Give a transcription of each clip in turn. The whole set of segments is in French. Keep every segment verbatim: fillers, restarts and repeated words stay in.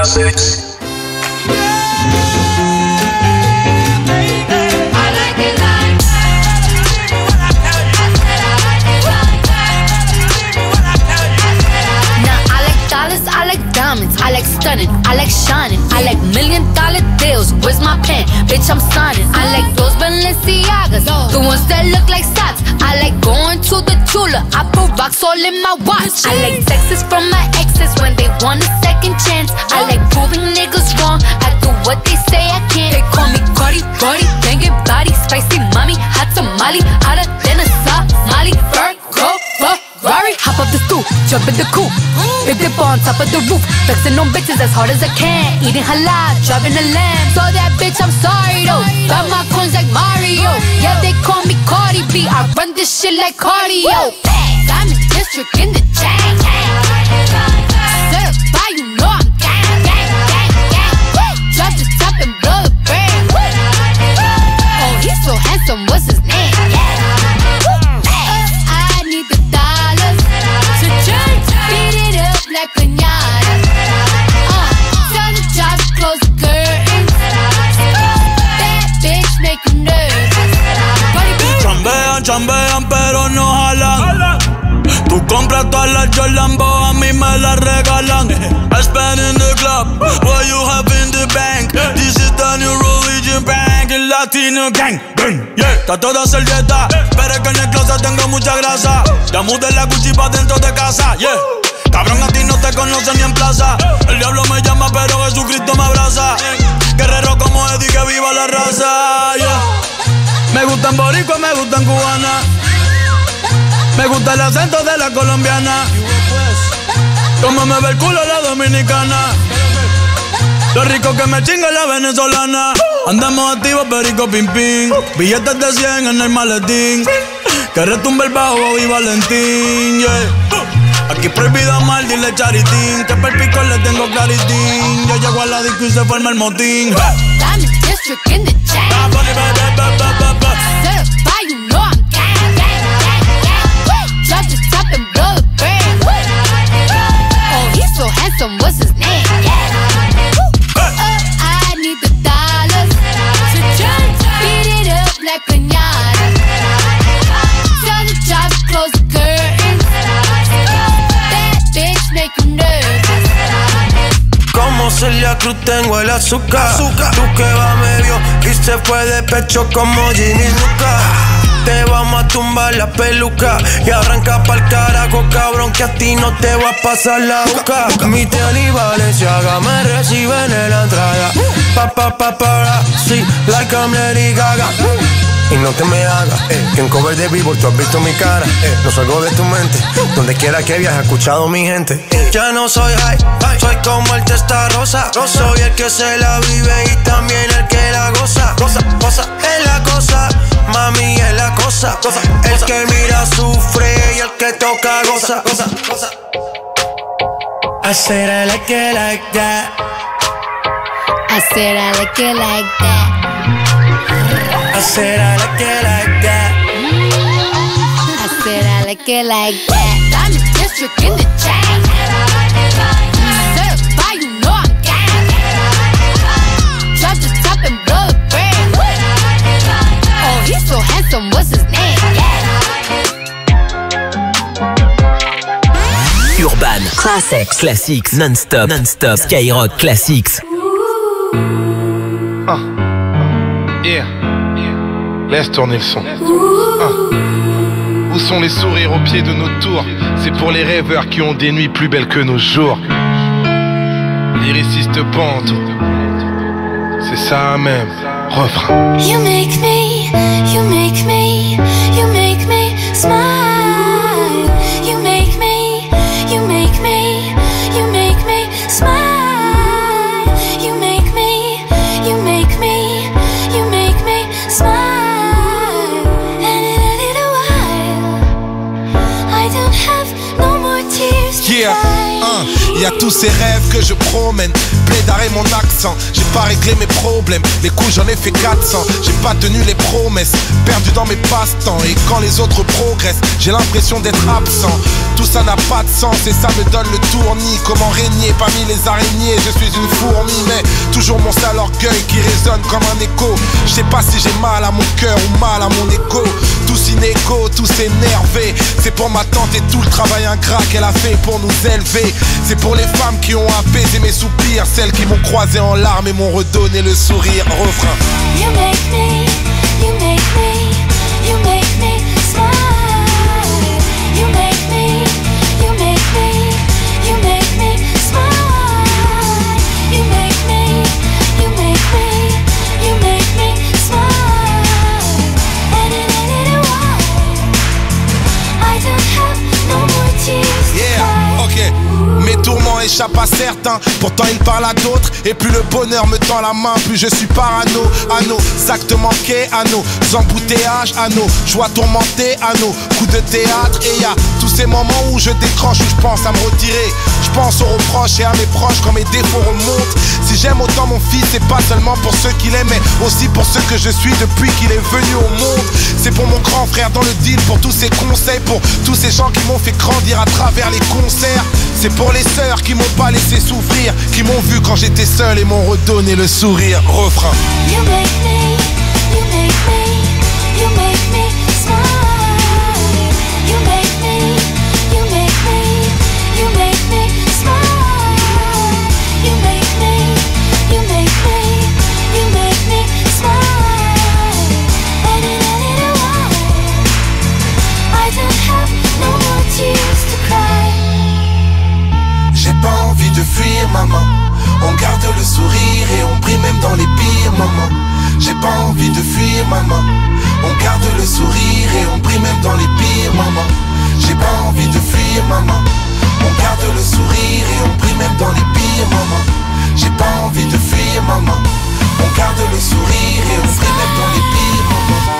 Classics. I like diamonds, I like stunning, I like shining, I like million dollar deals. Where's my pen? Bitch, I'm signing. I like those Balenciagas, the ones that look like socks. I like going to the Tula, I put rocks all in my watch. I like texts from my exes when they want a second chance. I like proving niggas wrong, I do what they say I can't. They call me Cardi, Cardi, banging body, spicy mommy, hot tamale, hotter than a Somali. Virgo, Ferrari, hop up the stoop, jump in the coupe, big dip on top of the roof, flexing on bitches as hard as I can, eating halal, driving a lamb. So that bitch, I'm sorry though, got my coins like Mario. Yeah, they call me Cardi B, I run this shit like cardio. Diamond District in the chain, certified, you know I'm gang, gang, gang, gang. Drop the top and blow the brand. Oh, he's so handsome, what's his name? Like piñata, uh, tell the driver close the curtains. That bitch make you nervous. Chambean, chambean, pero no jalan. Tú compras todas las Jolambo, a mí me las regalan. I spend in the club, what you have in the bank. This is the new religion bank, el latino gang. Yeah, está toda servieta, pero es que en el closet tengo mucha grasa. Ya mudé la Gucci pa' dentro de casa, yeah. Cabrón, a ti no te conocen ni en plaza. El diablo me llama, pero Jesucristo me abraza. Guerrero como Eddie, que viva la raza, yeah. Me gustan boricua, me gustan cubana. Me gusta el acento de la colombiana. Como me ve el culo la dominicana. Lo rico que me chinga la venezolana. Andamos activos, perico, pim, pim. Billetes de cien en el maletín. Que retumbe el bajo, Bobby Valentín, yeah. Aquí prohibida mal, dile charitín. Que per pico le tengo claritín. Yo llego a la disco y se forma el motín. Diamond District in the chain, certified, you know I'm gang, gang, gang, gang. Drop the top and blow the brand. Oh, he's so handsome, what's his name? Oh, I need the dollars to beat it up like piñata. Tell the driver close the curtains. Make you nervous. Como Celia Cruz tengo el azúcar. azúcar. Tú que va medio y se fue de pecho como Ginny Luca. Te vamos a tumbar la peluca y arranca pa'l carajo, cabrón, que a ti no te va a pasar la boca. Mi tele y Balenciaga me reciben en la entrada. Pa pa pa para, sí, like I'm Lady Gaga. Y no te me hagas, eh, que en cover de Billboard tú has visto mi cara, eh, no salgo de tu mente, donde quiera que viajes, he escuchado mi gente, eh. Ya no soy high, high, soy como el testa rosa, rosa. Soy el que se la vive y también el que la goza, goza, goza. Es la cosa, mami, es la cosa, cosa. El cosa. Que mira sufre y el que toca goza, goza, goza. I said I like it like that. I said I like it like that. I said I like it like that. I said I like it like that. Diamond District in the chain, certified, you know I'm gang. Drop the top and blow the brand. Oh, he's so handsome, what's his name? Urban Classics, Classics, non-stop, non-stop, Skyrock Classics. Uh. Yeah. Laisse tourner le son. Ah. Où sont les sourires au pied de nos tours? C'est pour les rêveurs qui ont des nuits plus belles que nos jours. Lyriciste pente, c'est ça même. Refrain. You make me, you make me, you make me smile. You make me, you make me, you make me smile. You make me, you make me, you make me smile. Yeah, hein, y a tous ces rêves que je promène. Plaidard et mon accent, j'ai pas réglé mes problèmes. Les coups j'en ai fait quatre cents, j'ai pas tenu les promesses. Perdu dans mes passe-temps et quand les autres progressent, j'ai l'impression d'être absent. Tout ça n'a pas de sens et ça me donne le tournis. Comment régner parmi les araignées? Je suis une fourmi, mais toujours mon sale orgueil qui résonne comme un écho. Je sais pas si j'ai mal à mon cœur ou mal à mon écho. Tous inégaux, tous énervés. C'est pour ma tante et tout le travail ingrat qu'elle a fait pour nous élever. C'est pour les femmes qui ont apaisé mes soupirs, celles qui m'ont croisé en larmes et m'ont redonné le sourire. Refrain. You make me, you make me, you make me smile. You make me, you make me, you make me smile. You make me, you make me, you make me smile. And it ain't why I don't have no more tears. Yeah, ok. Mes tourments échappent à certains, pourtant ils parlent à d'autres. Et plus le bonheur me tend la main, plus je suis parano. À nos actes manqués, à nos embouteillages, à nos joies tourmentées, à nos coups de théâtre. Et y a tous ces moments où je décroche, où je pense à me retirer. Je pense aux reproches et à mes proches quand mes défauts remontent. Si j'aime autant mon fils, c'est pas seulement pour ceux qu'il aime, mais aussi pour ceux que je suis depuis qu'il est venu au monde. C'est pour mon grand frère dans le deal, pour tous ses conseils, pour tous ces gens qui m'ont fait grandir à travers les concerts. C'est pour les sœurs qui m'ont pas laissé souffrir, qui m'ont vu quand j'étais seul et m'ont redonné le sourire. Refrain. You make me, you make me, you make me smile. You make me, you make me, you make me smile. You make me, you make me, you make me smile. And it ain't why I don't have no more tears to cry. J'ai pas envie de fuir, maman. On garde le sourire et on prie même dans les pires moments. J'ai pas envie de fuir, maman. On garde le sourire et on prie même dans les pires moments. J'ai pas envie de fuir, maman. On garde le sourire et on prie même dans les pires moments. J'ai pas envie de fuir, maman. On garde le sourire et on prie même dans les pires moments.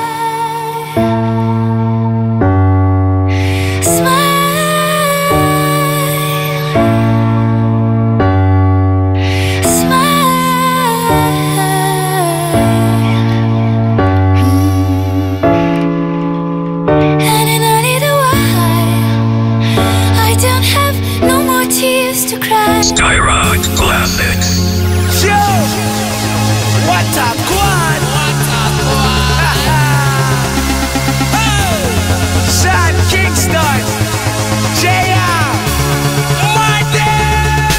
Skyrock Classics. Yo! What a quad! What a quad! Oh! Sean Kingston! J R! Monday!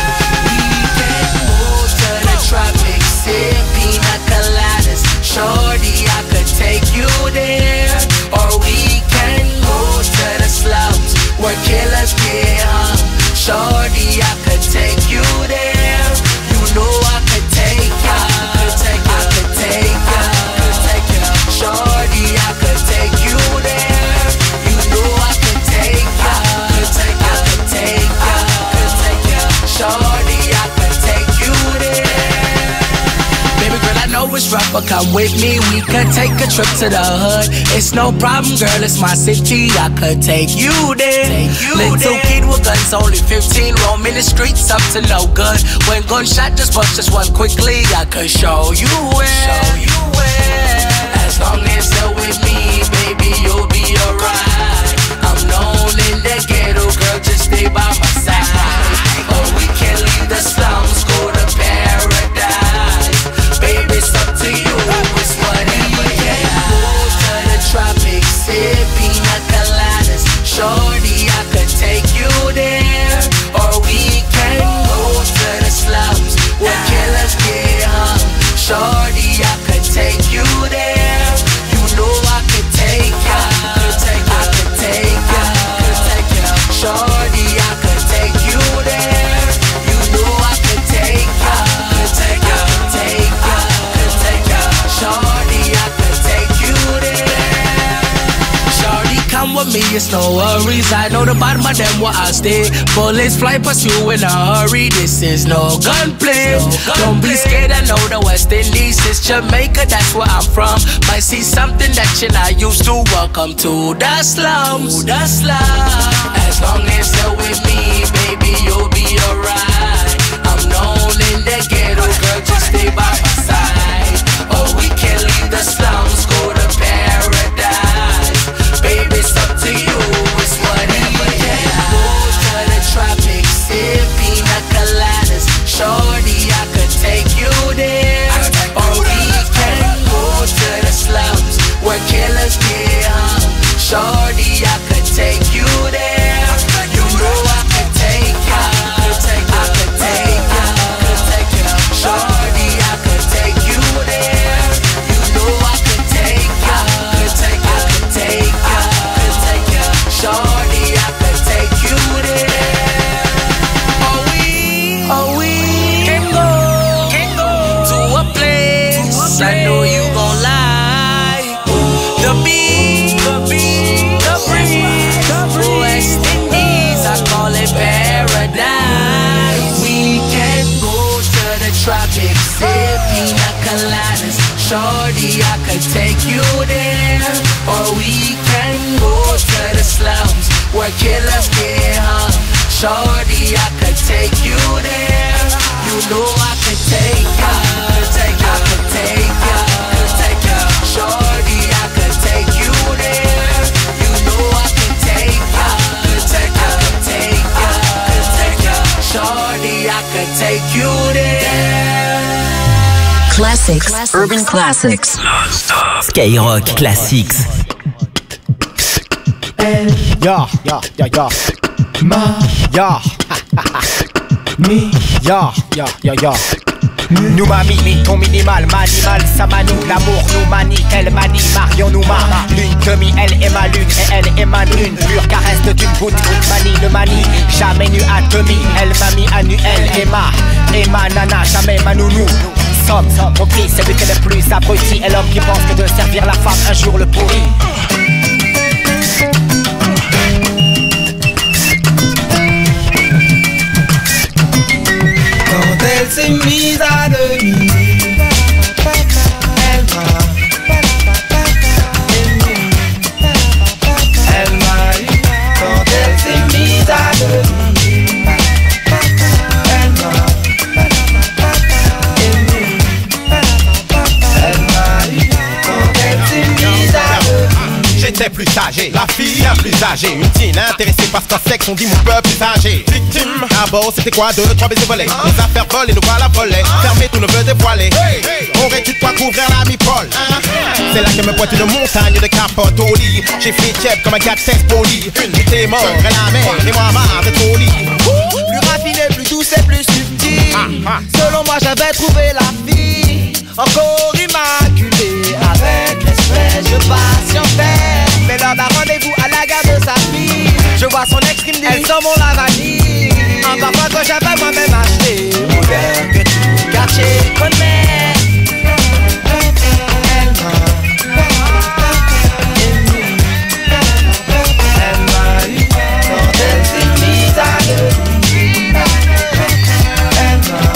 We can move to the tropics, sip pina coladas. Shorty, I could take you there. Or we can move to the slums where killers get hung. Shorty, I could take you there. You know I could take ya. I could take ya. I could take ya. I could take ya. Shorty, I could take you there. You know I could take ya. I could take ya. I could take ya. I could take ya. Shorty, I could take you there. Baby girl, I know it's rough, but come with me. We could take a trip to the hood. It's no problem, girl. It's my city. I could take you there. Take you Little there. Kid with guns, only fifteen, roaming the streets up to no good. When gunshot just bust just one quickly, I could show you where. Show you where. As long as you're with me, baby, you'll be alright. I'm known in the ghetto, girl, just stay by my side. Or we can leave the slums, go to paradise. Baby, it's up to you, it's whatever you move to the tropics, sip pina coladas. Shorty, I could take you there. Or we can go to the slums where killers get hung. Shorty, I could take you there. You know I could take ya. I could take ya. I could take ya. I could take ya. Shorty, I could take you there. You know I could take ya. I could take ya. I could take ya. I could take ya. Shorty, I could take you there. Shorty, come with me, it's no worries. I know the bottom of them where I stay. Bullets fly past you in a hurry. This is no gunplay. No gun Don't play. Be scared, I know the West Indies is Jamaica, that's where I'm from. Might see something that you're not used to. Welcome to the slums. To the slums. As long as you're with me, baby, you'll be alright. I'm known in the ghetto, girl, just stay by my side. Or we can leave the slums, go to paradise. Baby, it's up to you, it's whatever Shorty, I could take you there. You know I could take ya. I could take ya. Shorty, I could take you there. You know I could take ya. I could take ya. I could take ya. I could take ya. Shorty, I could take you there. Oh we, oh we can go, can go to a place I know you gon' like. The beach, the beach, the breeze, West Indies, I call it paradise. We can go to the tropics, sip pina coladas. Shorty, I could take you there. Or we can go to the slums where killers get hung. Shorty, I could take you there. You know I could take ya. I could take ya. I could take ya. I could take ya. Shorty, I could take you there. You know I could take ya. I could take ya. I could take ya. I could take ya. Shorty, I could take you there. Classics, classics. Urban Classics. Skyrock Classics. Ya, ya, ya, ya. Ma, ya, mi, ya, ya, ya, ya. Nous manie, ton minimal, manimal, ça manie. L'amour nous manie, elle manie, Marion nous manie. Lune demi, elle est ma lune et elle émane une pure caresse d'une goutte. Manie le manie, jamais nu à demi. Elle m'a mis à nu, elle Emma, Emma nana, jamais ma nounou. Somme, compris, c'est lui qui est le plus abruti. Et l'homme qui pense que de servir la femme un jour le pourrit. Quand elle s'est mise à demi, elle m'a aimé, elle m'a eu. Quand elle s'est mise à demi, elle m'a aimé, elle m'a eu. Quand elle s'est mise à demi. J'étais plus âgé, la fille bien plus âgée. Une teen intéressée par ce sexe, on dit mon peuple plus âgé. Victime, d'abord c'était quoi, deux, trois baisers volés. Les affaires volées, nous voilà volés. Fermé, tout ne veut dévoiler. Aurais-tu de quoi couvrir l'ami Paul? C'est là que me pointe une montagne de capote au lit. J'ai fait chef comme un capitaine poli. Une était mort, elle la mer, et moi marre d'être au lit. Plus raffiné, plus douce et plus subtil. Selon moi j'avais trouvé la fille encore immaculée. Avec l'espèce je patientais. Mais lors d'un rendez-vous à la gare de sa fille, je vois son ex qui me dit elles sont mon la vanille. Un parfum que j'avais moi-même acheté, moderne que tout quartier connaît. Elle m'a aimé, elle m'a eu. Quand elle s'est mise à demi, elle m'a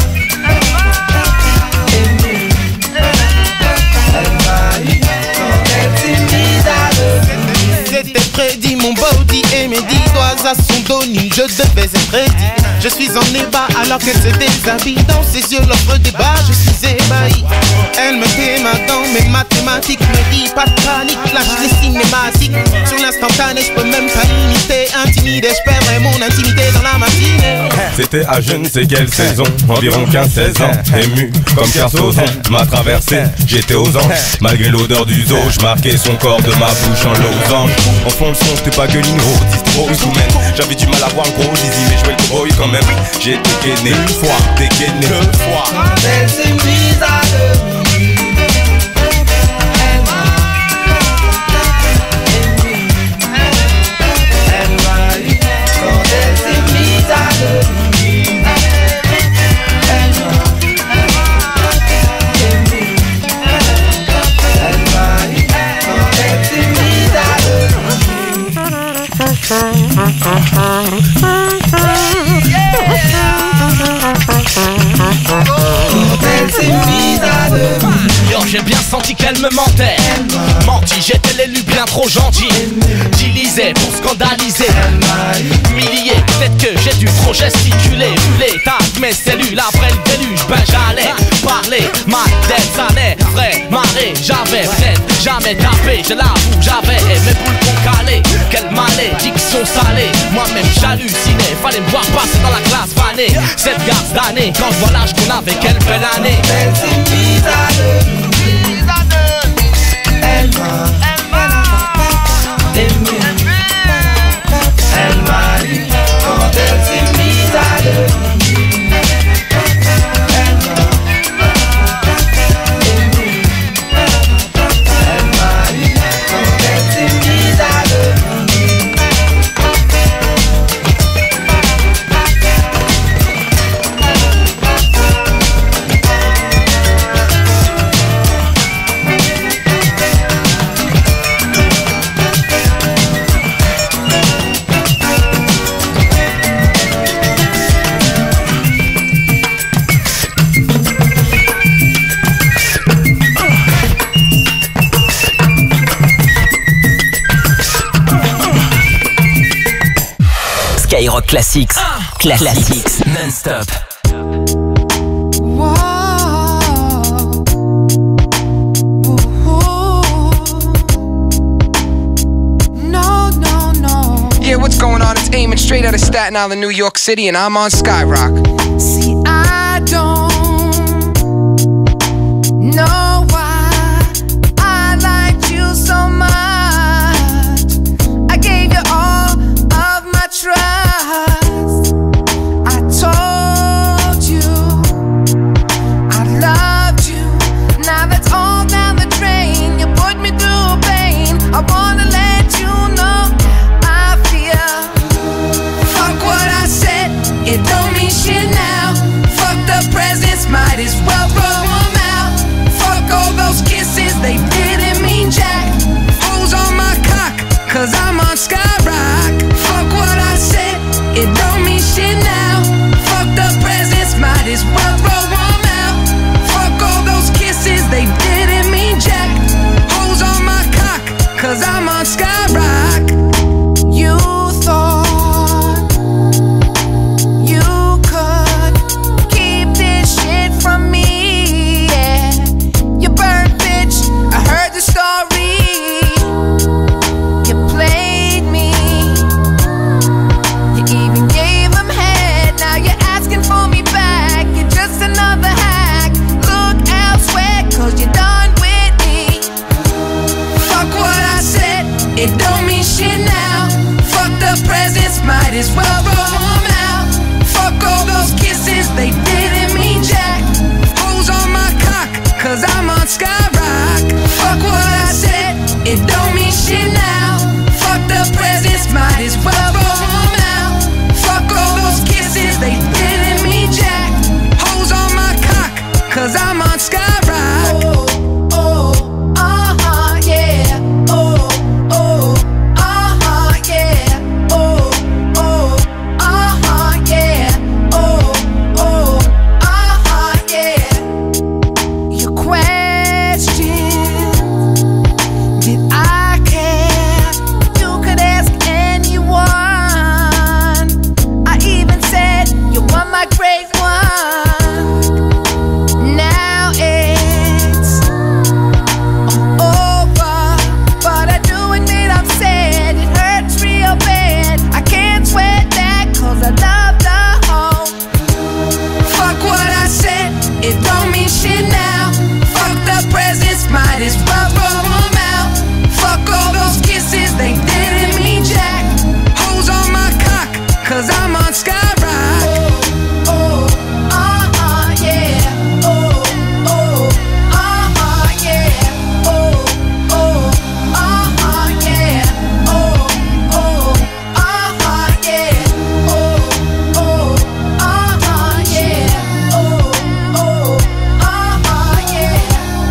aimé, elle m'a eu. Quand elle s'est mise à demi. C'était prédit, mon body et mes dix doigts à son dos nu, je devais être prédit. Je suis en ébat alors qu'elle se déshabille. Dans ses yeux l'offre débat, je suis ébahi. Elle me démarre dans mes mathématiques, me dit pas de panique, lâche les cinématiques. Sur l'instantané, je peux même pas limiter. Intimidé, je perdrai mon intimité dans la matinée. C'était à je ne sais quelle saison, environ quinze seize ans. Ému comme Kersozon, m'a traversé, j'étais aux anges. Malgré l'odeur du zoo, je marquais son corps de ma bouche en losange. En fond le son, c'était pas que l'ingro, distro ou sous-mène. J'avais du mal à voir le gros zizi, mais jouais le cowboy quand même. J'ai dégainé une fois, dégainé deux fois. Quand elle s'est mise à demi, elle m'a aimé, elle m'a eu. Quand elle s'est mise à demi, elle m'a aimé, elle m'a eu. Quand elle s'est mise à demi. Quand elle s'est mise à demi. Yo, j'ai bien senti qu'elle me mentait. Menti, j'étais l'élu bien trop gentil. Utilisé pour scandaliser. Humilié, peut-être que j'ai dû trop gesticuler. Ruler, tac, mes cellules après le déluge. Ben j'allais parler, mal des années. Vrai, marée, j'avais peut-être jamais tapé. Je l'avoue, j'avais mes boules pour caler. Quelle malédiction salée. Moi-même j'hallucinais, fallait me voir passer dans la classe fanée. Cette garce d'année, quand je vois l'âge qu'on avait, quelle belle année. Elle s'est mise à demi, elle m'a aimé. Skyrock Classics. Cla- Classics non-stop. Yeah, what's going on? It's Eamon straight out of Staten Island, New York City, and I'm on Skyrock. See, I don't know why I liked you so much. I gave you all of my trust. I told you I loved you. Now that's all down the drain. You put me through pain. I wanna let you know. It don't mean shit now. Fuck the presents, might as well throw them out. Fuck all those kisses, they didn't mean jack. Who's on my cock? Cause I'm on Skyrock. Fuck what I said, it don't mean shit now. Fuck the presents, might as well throw them out. Fuck all those kisses, they didn't mean jack. Who's on my cock? Cause I'm on Skyrock. You thought from me, yeah. You bird bitch, I heard the story. You played me. You even gave them head. Now you're asking for me back. You're just another hack. Look elsewhere, cause you're done with me. Fuck what I said, it don't mean shit now. Fuck the presents, might as well throw them out. Fuck all those kisses, they didn't mean jack. On my cock, cause I'm on Skyrock. Fuck what I said, it don't mean shit now. Fuck the presents, might as well throw them out. Fuck all those kisses, they didn't mean jack. Hoes on my cock, cause I'm on Skyrock. Oh, oh, uh-huh, yeah. Oh, oh, uh-huh, yeah. Oh, oh, uh-huh, yeah. Oh, oh, uh-huh, yeah. Might as well throw them out. Fuck all those kisses, they didn't mean jack. Hoes on my cock, cause I'm on Skyrock. Oh, oh, uh-huh, yeah. Oh, oh, uh-huh, yeah. Oh, oh, uh-huh, yeah. Oh, oh, uh-huh, yeah. Oh, oh, uh-huh, yeah. Oh, oh, uh-huh, yeah.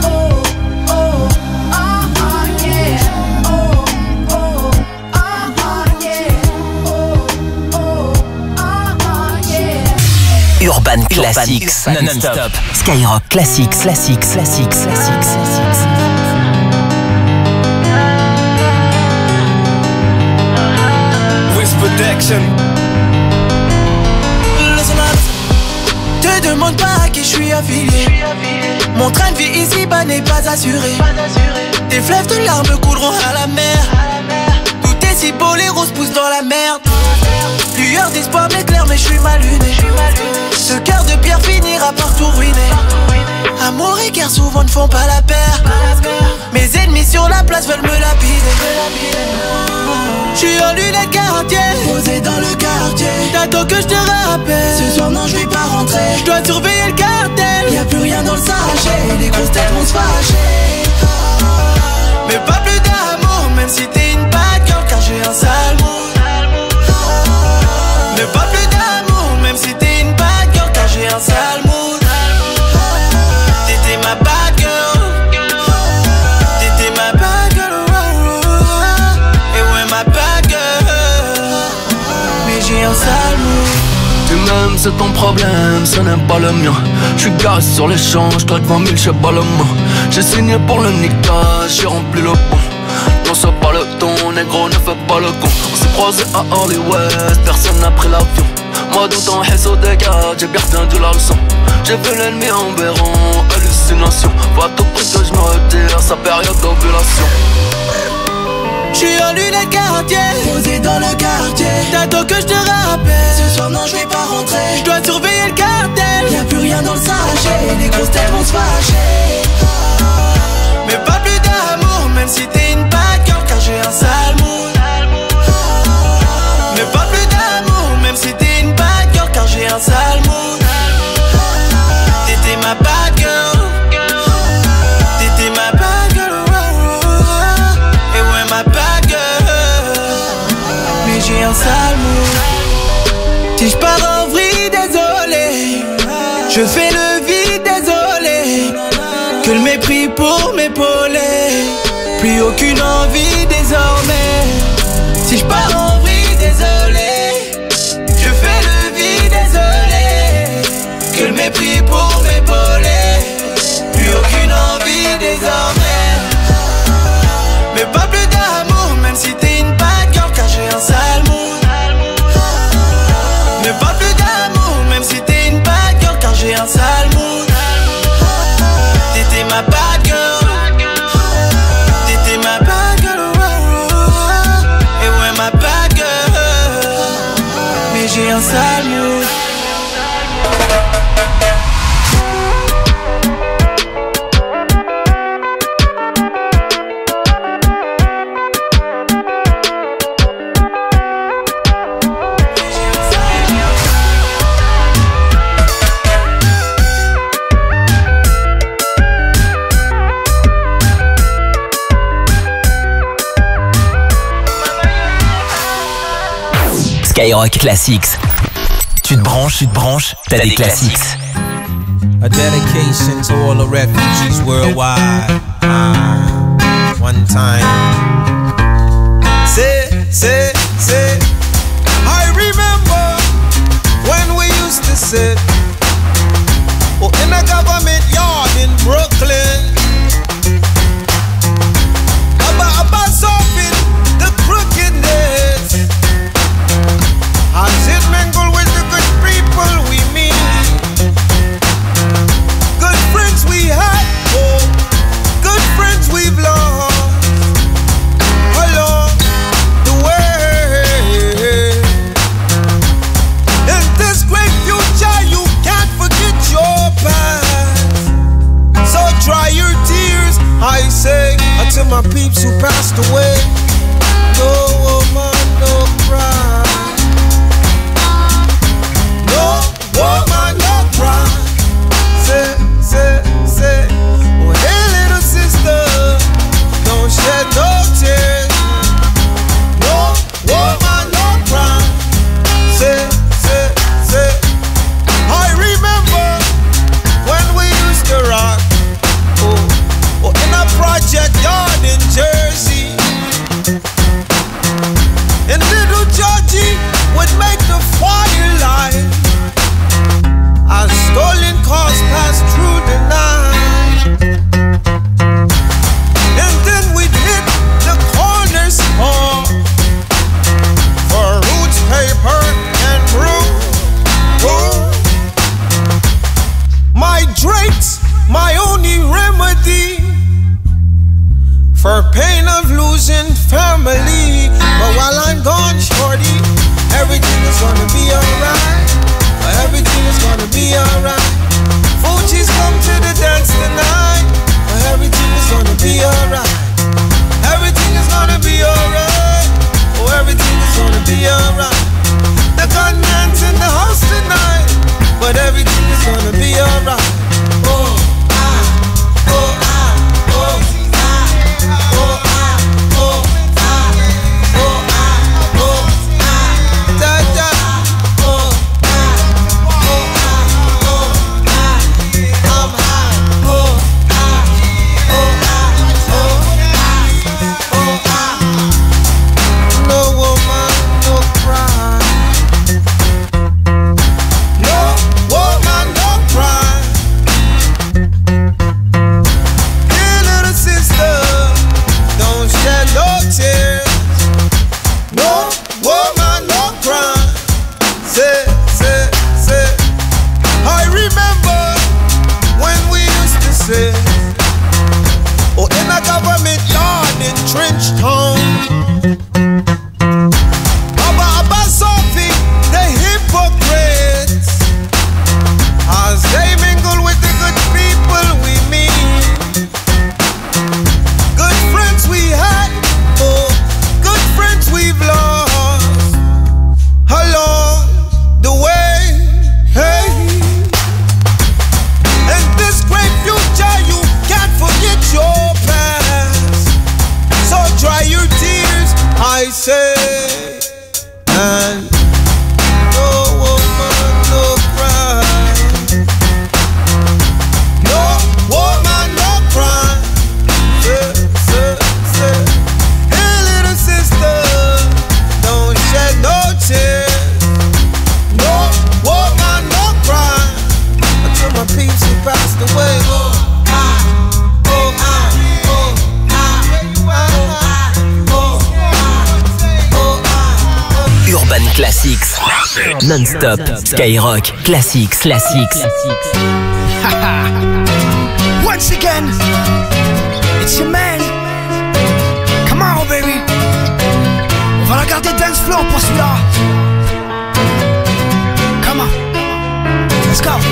Urban Classics non-stop. Skyrock Classics, Classics, Classics, Classics, Classics. Wiz Protection. Te demande pas à qui je suis affilié. Mon train de vie ici-bas n'est pas assuré. Des fleuves de larmes couleront à la mer. Tout est si beau, les roses poussent dans la merde. Lueur d'espoir m'éclaire mais je suis mal luné. Ce cœur de pierre finira par tout ruiner. Amour et guerre souvent ne font pas la paire. Mes ennemis sur la place veulent me lapider. J'suis en lunettes quartier, posé dans le quartier. T'attends que je te rappelle. Ce soir non je vais pas rentrer. Je dois surveiller le cartel. Y'a plus rien dans le sachet. Les grosses têtes vont se fâcher. Mais pas plus d'amour, même si t'es une bad girl, car j'ai un sale mood. Mais pas plus d'amour, même si t'es une bad girl, car j'ai un sale mood. T'étais ma bad girl. T'étais ma bad girl. Et ouais ma bad girl. Mais j'ai un sale mood. Tu m'aimes, c'est ton problème, ce n'est pas le mien. J'suis garé sur les champs, j'traque vingt mille chez Balmain. J'ai signé pour le Nika, j'ai rempli le pont. Non, c'est pas le ton, négro, ne fais pas le con. On s'est croisé à Hollywood, personne n'a pris l'avion. Moi tout en haisse au dégât, j'ai bien retenu la leçon. J'ai vu l'ennemi en béron, hallucination. Faut à tout prix que je me retire, sa période d'ovulation. J'suis en lunettes quartier, posé dans le quartier. T'attends que je te rappelle, ce soir non je vais pas rentrer. Je dois surveiller le cartel, y'a plus rien dans le sachet. Les grosses têtes vont se fâcher. Mais pas plus d'amour, même si t'es une bad girl, car j'ai un sale mood. Mais pas plus d'amour, même si t'es une bad girl, car j'ai un sale mood. T'étais ma bad girl, t'étais ma bad girl, et ouais ma bad girl. Mais j'ai un sale mood. Si j'pars en vrille, désolé, je fais le vide, désolé. Que le mépris pour m'épauler, plus aucune envie désormais. Si je pars en vrille, désolé, je fais le vide, désolé. Que le mépris pour m'épauler, plus aucune envie désormais. Mais pas plus d'amour, même si t'es une bad girl, car j'ai un sale mood. Mais pas plus d'amour, même si t'es une bad girl, car j'ai un sale mood. T'étais ma bad girl, t'étais ma bad girl, et ouais ma bad girl. Mais j'ai un sale mood. Skyrock Classics. Tu te branches, tu te branches, t'as des classiques. A dedication to all the refugees worldwide. Uh, one time. Say, say, say. I remember when we used to sit oh, in a government yard in Brooklyn. About, about solving the crookedness. As it mingle with the good people we meet. Good friends we had, oh, good friends we've lost along the way. In this great future you can't forget your past. So dry your tears, I say, unto my peeps who passed away. No woman, no cry. No woman, no cry. Say, say, say. Oh, hey little sister, don't shed no tears. No woman, no cry. Say, say, say. I remember when we used to rock oh, oh, in a project yard in Jersey. And little Georgie would make the fire light as stolen cars passed through the night. And then we'd hit the corner store for roots, paper, and brew. Brew. My drinks, my only remedy for pain of losing family. But while I'm gone, shorty, everything is gonna be alright. Everything is gonna be alright. Fuji's come to the dance tonight. Everything is gonna be alright. Everything is gonna be alright. Oh, everything is gonna be alright. The gunman's in the house tonight, but everything is gonna be alright. Oh, ah, oh, ah, oh, ah, oh, ah, oh, ah, oh, ah, oh, ah, da, da, oh, ah, oh, ah, oh, ah, I'm high, oh, Non-stop, Skyrock, classics, classics. Once again, it's your man. Come on, baby. On va la garder dance floor pour celui-là. Come on, let's go.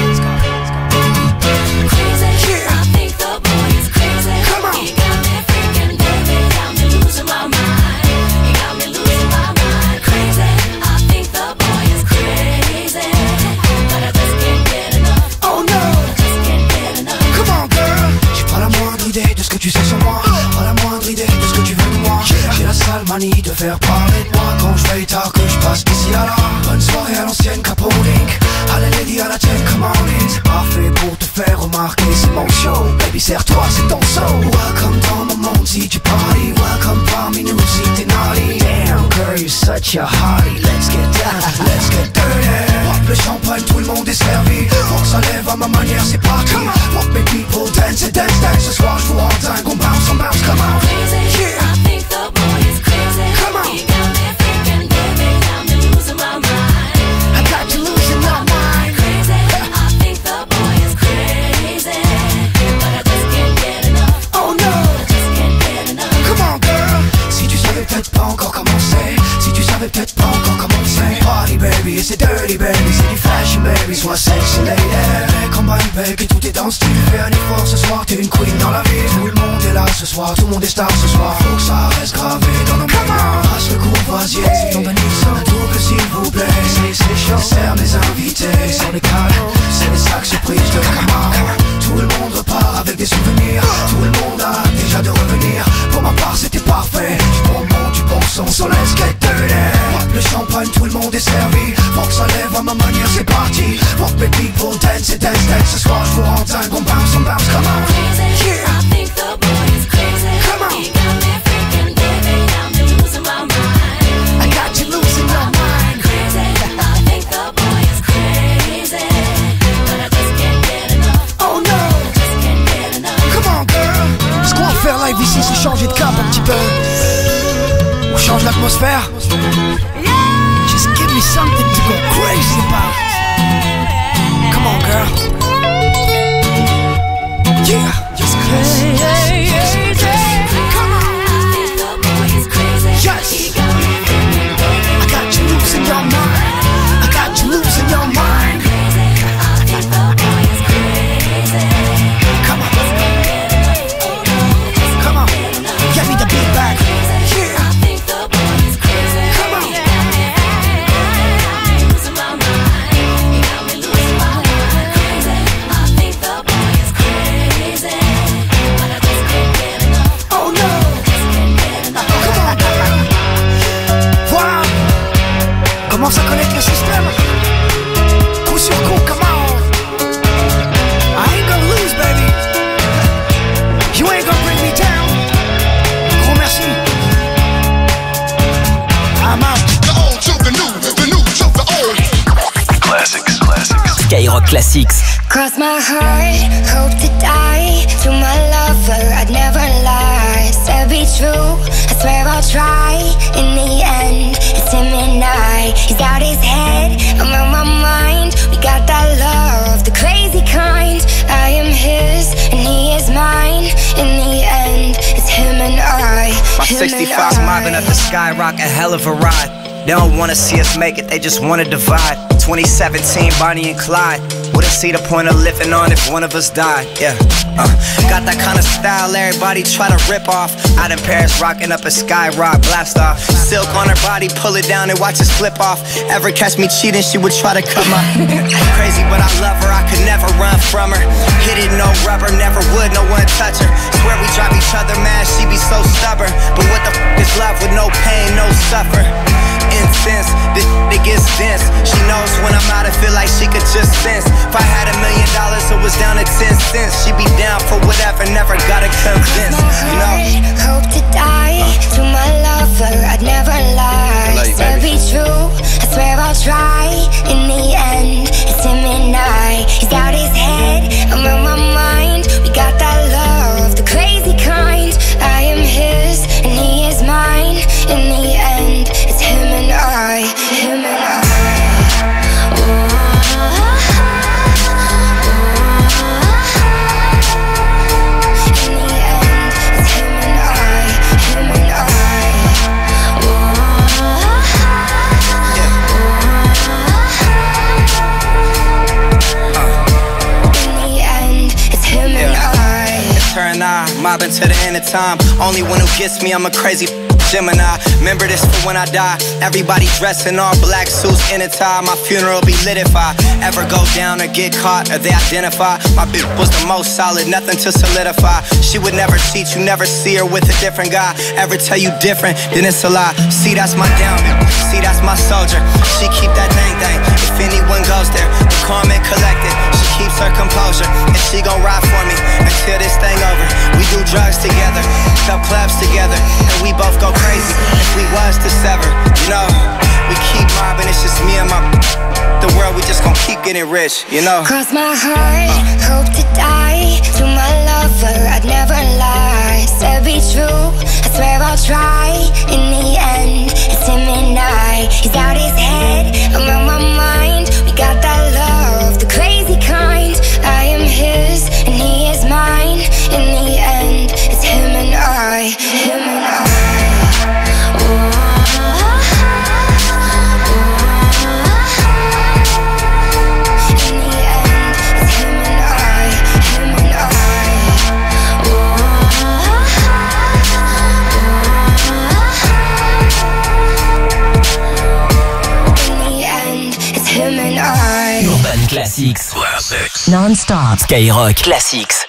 Tu sais sur moi, pas la moindre idée de ce que tu veux de moi. J'ai la sale manie de faire parler de moi quand je veille tard que je passe d'ici à là. Bonne soirée à l'ancienne Capo Link. Allez lady à la tienne, come on in. C'est parfait pour te faire remarquer, c'est mon show. Baby serre-toi, c'est ton show. Welcome dans mon monde si tu party. Welcome parmi nous si t'es naughty. Damn girl, you're such a hottie. Let's get down, let's get dirty. Pop le champagne, tout le monde est servi. Faut que ça lève à ma manière, c'est parti. Fuck mes people, dance et dance, dance. Ce soir je vous rends dingue, on bounce, on bounce, come on. Yeah. I think the boy is crazy. Come on. He got me freaking, baby, got me losing my mind. I got you losing my mind. Crazy. I think the boy is crazy. But I just can't get enough. Oh no. I just can't get enough. Come on, girl. Si tu savais peut-être pas encore commencer. Si tu savais peut-être pas encore commencer. Party baby, c'est dirty baby, c'est du fashion baby, sois sexy lady. Combine baby, tout est dans le style. Fais un effort ce soir, t'es une queen dans la ville. Tout le monde est là ce soir, tout le monde est star ce soir. Faut que ça reste gravé dans nos mémoires. Passe le courvoisier, c'est ton Denise. Un double s'il vous plaît, c'est c'est chaud. Serre les invités sur les canaux. C'est les sacs surprises de Camaro. Tout le monde repart avec des souvenirs. Tout le monde a déjà de revenir. Pour ma part c'était parfait. Du bon monde, du bon son, so let's get dirty. Pop le champagne, tout le monde est servi. Faut que ça lève à ma manière, c'est parti. Rock mes people, dance et dance, dance. Ce soir je vous rends dingue, on bounce, on bounce, come on. Yeah. I think the boy is crazy. Come on. He got me freaking, baby, got me losing my mind. I got you losing my mind. Crazy. I think the boy is crazy. But I just can't get enough. Oh no. I just can't get enough. Come on, girl. Ce qu'on va faire live ici, c'est changer de cap un petit peu. On change l'atmosphère. Just give me something to go crazy about. Come on, girl. Yeah. Just crazy. Just crazy. Come on. I think the boy is crazy. Yes. I got you losing your mind. I got you losing your mind. I think the boy is crazy. Come on. Come on. Get me the beat back. Yeah. I think the boy is crazy. Come on. Losing my mind. You got me losing my mind. Crazy. I think the boy is crazy. But I just can't get enough. Oh no. Just can't get enough. Come on, girl. Voilà. Commence à connaître le système. Coup sur coup, come on. I ain't gonna lose, baby. You ain't gonna bring me down. Gros merci. I'm out. The old to the new, the new to the old. Classics, classics. Skyrock Classics. Cross my heart, hope to die. To my lover, I'd never lie. Said be true, I swear I'll try. In the end, it's him and I. He's out his head, I'm on my mind. We got that love, the crazy kind. I am his, and he is mine. In the end, it's him and I. My sixty-five mobbing up the Skyrock, a hell of a ride. They don't wanna see us make it, they just wanna divide. twenty seventeen, Bonnie and Clyde. Wouldn't see the point of living on if one of us died, yeah. Uh, got that kind of style everybody try to rip off. Out in Paris, rocking up a Skyrock blast off. Silk on her body, pull it down and watch it slip off. Ever catch me cheating, she would try to come up. Crazy, but I love her, I could never run from her. Hit it, no rubber, never would, no one touch her. Swear we drive each other mad, she be so stubborn. But what the f is love with no pain, no suffer? Incense, this it gets dense. She knows when I'm out, I feel like she could just sense. If I had a million dollars, it was down to ten cents. She'd be down for whatever, never gotta convince. You know? Hope to die. To my lover, I'd never lie. Said be true, I swear I'll try. In the end, it's him and I. He's out his head, I'm on my mind. We got that love, the crazy kind. I am his, and he is mine. In the end, it's him and I. Him and I. mobbing to the end of time. Only one who gets me, I'm a crazy Gemini. Remember this for when I die. Everybody dressed in all black suits in a tie. My funeral be lit if I ever go down or get caught or they identify. My bitch was the most solid, nothing to solidify. She would never cheat, you never see her with a different guy. Ever tell you different, then it's a lie. See, that's my diamond, see, that's my soldier. She keep that thing thing. If anyone goes there, the calm and collected. She keeps her composure, and she gon' ride for me until this thing over. We do drugs together, cup clubs together, and we both go crazy if we was to sever. You know, we keep mobbing, it's just me and my the world, we just gon' keep getting rich, you know. Cross my heart, hope to die. To my lover, I'd never lie. Said be true, I swear I'll try. In the end, it's him and I. He's out his head, I'm on my mind. We got that love, the crazy kind. I am his, and he is mine. In the end, it's him and I. Him and I. Urban Classics. Classics. Non-stop. Skyrock Classics.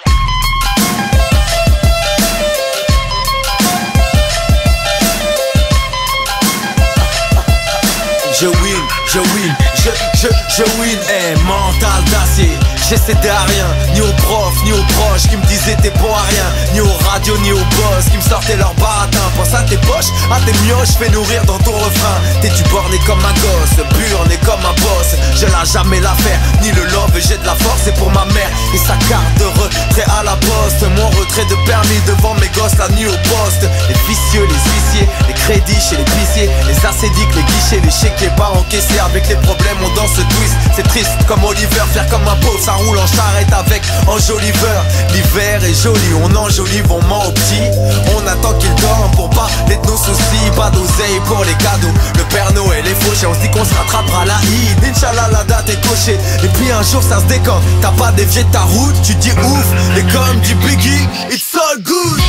Je win, je win, je, je, je win, eh, mental d'acier. J'essaie de rien, ni aux profs, ni aux proches qui me disaient t'es bon à rien, ni aux radios, ni aux boss qui me sortaient leur baratin. Pense à tes poches, à tes mioches, fais nourrir dans ton refrain. T'es du borné comme un gosse, burné comme un boss. Je lâche jamais l'affaire, ni le love, j'ai de la force, c'est pour ma mère et sa carte de retrait à la poste. Mon retrait de permis devant mes gosses la nuit au poste. Les vicieux, les huissiers, les crédits chez les huissiers, les acédiques, les guichets, les chéquiers pas encaissés. Avec les problèmes on danse ce twist. C'est triste comme Oliver, faire comme un pauvre. Ça roule en charrette avec enjoliveur. L'hiver est joli, on enjolive, on ment aux petits. On attend qu'ils dorment pour parler de nos soucis. Pas d'oseille pour les cadeaux, le Père Noël est fauché. On se dit qu'on se rattrapera la Eid. Inch'Allah la date est cochée. Et puis un jour ça se décante. T'as pas dévié ta route, tu dis ouf. Et comme dit Biggie, it's all good.